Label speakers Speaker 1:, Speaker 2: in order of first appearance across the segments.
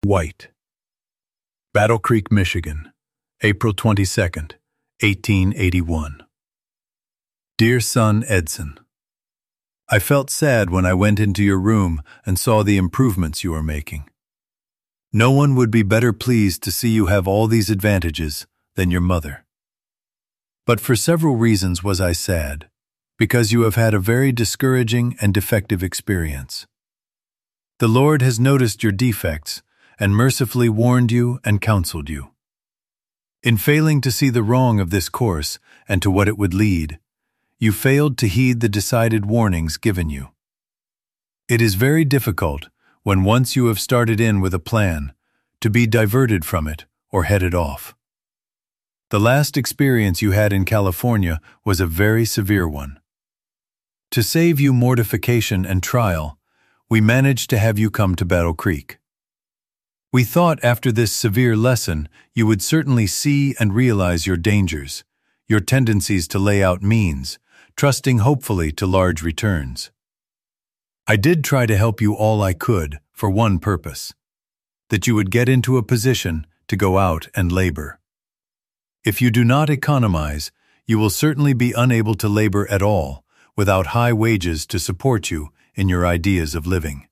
Speaker 1: White. Battle Creek, Michigan, April 22nd, 1881. Dear son Edson, I felt sad when I went into your room and saw the improvements you are making. No one would be better pleased to see you have all these advantages than your mother. But for several reasons was I sad, because you have had a very discouraging and defective experience. The Lord has noticed your defects and mercifully warned you and counseled you. In failing to see the wrong of this course and to what it would lead, you failed to heed the decided warnings given you. It is very difficult, when once you have started in with a plan, to be diverted from it or headed off. The last experience you had in California was a very severe one. To save you mortification and trial, we managed to have you come to Battle Creek. We thought after this severe lesson you would certainly see and realize your dangers, your tendencies to lay out means, trusting hopefully to large returns. I did try to help you all I could for one purpose, that you would get into a position to go out and labor. If you do not economize, you will certainly be unable to labor at all without high wages to support you in your ideas of living.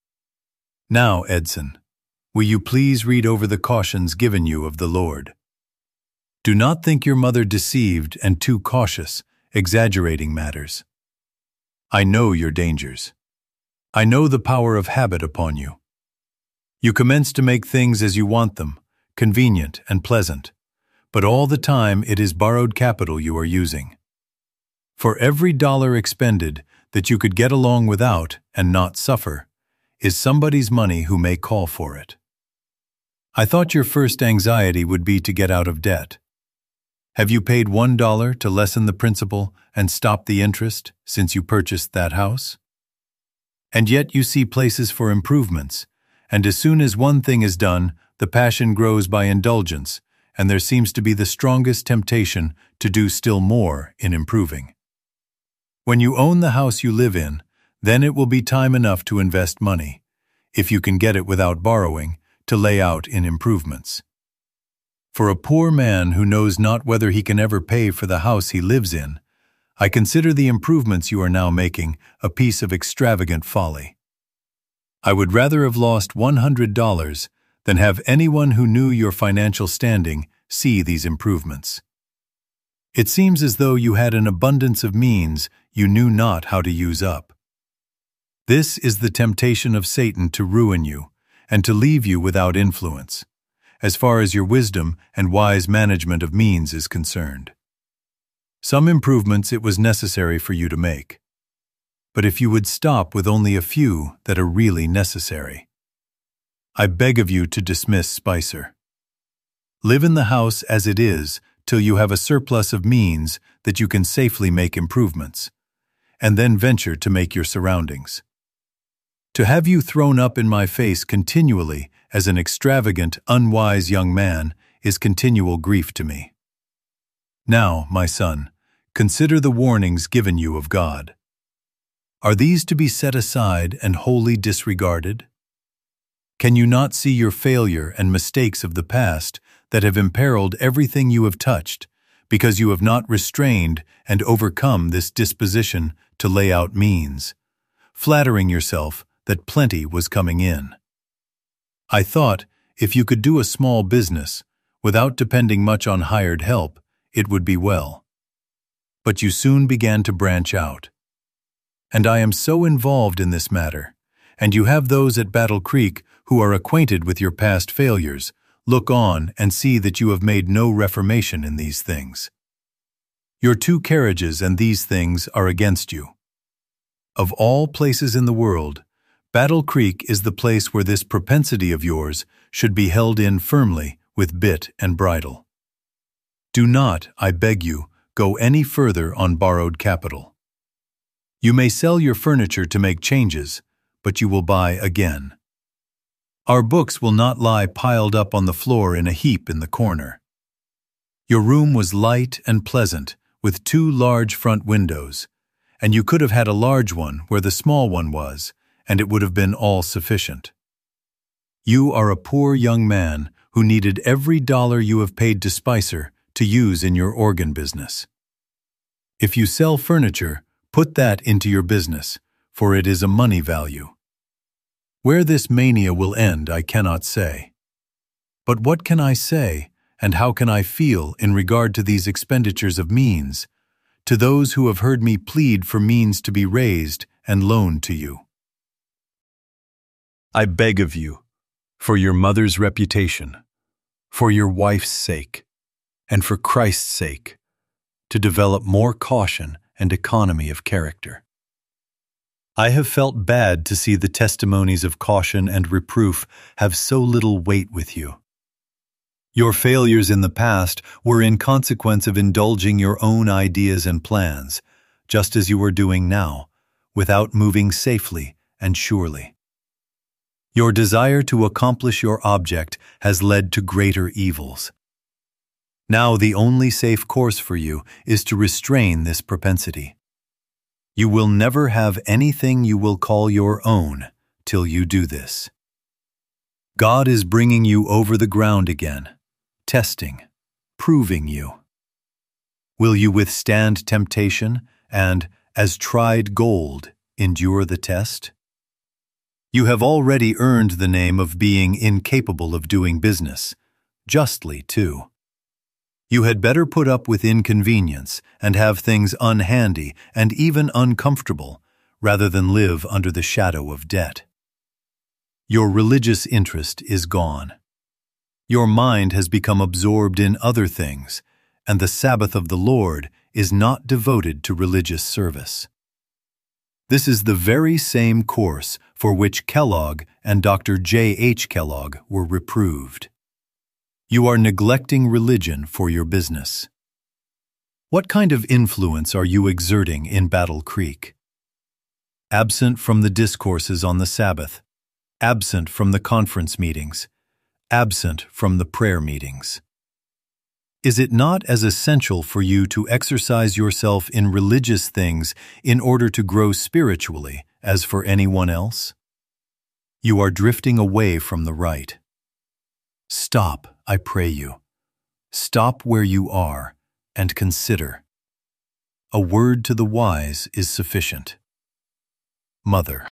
Speaker 1: Now, Edson, will you please read over the cautions given you of the Lord? Do not think your mother deceived and too cautious, exaggerating matters. I know your dangers. I know the power of habit upon you. You commence to make things as you want them, convenient and pleasant, but all the time it is borrowed capital you are using. For every dollar expended that you could get along without and not suffer, is somebody's money who may call for it. I thought your first anxiety would be to get out of debt. Have you paid $1 to lessen the principal and stop the interest since you purchased that house? And yet you see places for improvements, and as soon as one thing is done, the passion grows by indulgence, and there seems to be the strongest temptation to do still more in improving. When you own the house you live in, then it will be time enough to invest money, if you can get it without borrowing, to lay out in improvements. For a poor man who knows not whether he can ever pay for the house he lives in, I consider the improvements you are now making a piece of extravagant folly. I would rather have lost $100 than have anyone who knew your financial standing see these improvements. It seems as though you had an abundance of means you knew not how to use up. This is the temptation of Satan to ruin you and to leave you without influence, as far as your wisdom and wise management of means is concerned. Some improvements it was necessary for you to make, but if you would stop with only a few that are really necessary, I beg of you to dismiss Spicer. Live in the house as it is till you have a surplus of means that you can safely make improvements, and then venture to make your surroundings. To have you thrown up in my face continually as an extravagant, unwise young man is continual grief to me. Now, my son, consider the warnings given you of God. Are these to be set aside and wholly disregarded? Can you not see your failure and mistakes of the past that have imperiled everything you have touched, because you have not restrained and overcome this disposition to lay out means, flattering yourself that plenty was coming in? I thought, if you could do a small business, without depending much on hired help, it would be well. But you soon began to branch out. And I am so involved in this matter, and you have those at Battle Creek who are acquainted with your past failures, look on and see that you have made no reformation in these things. Your 2 carriages and these things are against you. Of all places in the world, Battle Creek is the place where this propensity of yours should be held in firmly with bit and bridle. Do not, I beg you, go any further on borrowed capital. You may sell your furniture to make changes, but you will buy again. Our books will not lie piled up on the floor in a heap in the corner. Your room was light and pleasant, with 2 large front windows, and you could have had a large one where the small one was, and it would have been all sufficient. You are a poor young man who needed every dollar you have paid to Spicer to use in your organ business. If you sell furniture, put that into your business, for it is a money value. Where this mania will end, I cannot say. But what can I say, and how can I feel in regard to these expenditures of means, to those who have heard me plead for means to be raised and loaned to you? I beg of you, for your mother's reputation, for your wife's sake, and for Christ's sake, to develop more caution and economy of character. I have felt bad to see the testimonies of caution and reproof have so little weight with you. Your failures in the past were in consequence of indulging your own ideas and plans, just as you are doing now, without moving safely and surely. Your desire to accomplish your object has led to greater evils. Now the only safe course for you is to restrain this propensity. You will never have anything you will call your own till you do this. God is bringing you over the ground again, testing, proving you. Will you withstand temptation and, as tried gold, endure the test? You have already earned the name of being incapable of doing business, justly too. You had better put up with inconvenience and have things unhandy and even uncomfortable, rather than live under the shadow of debt. Your religious interest is gone. Your mind has become absorbed in other things, and the Sabbath of the Lord is not devoted to religious service. This is the very same course for which Kellogg and Dr. J. H. Kellogg were reproved. You are neglecting religion for your business. What kind of influence are you exerting in Battle Creek? Absent from the discourses on the Sabbath, absent from the conference meetings, absent from the prayer meetings. Is it not as essential for you to exercise yourself in religious things in order to grow spiritually as for anyone else? You are drifting away from the right. Stop, I pray you. Stop where you are and consider. A word to the wise is sufficient. Mother.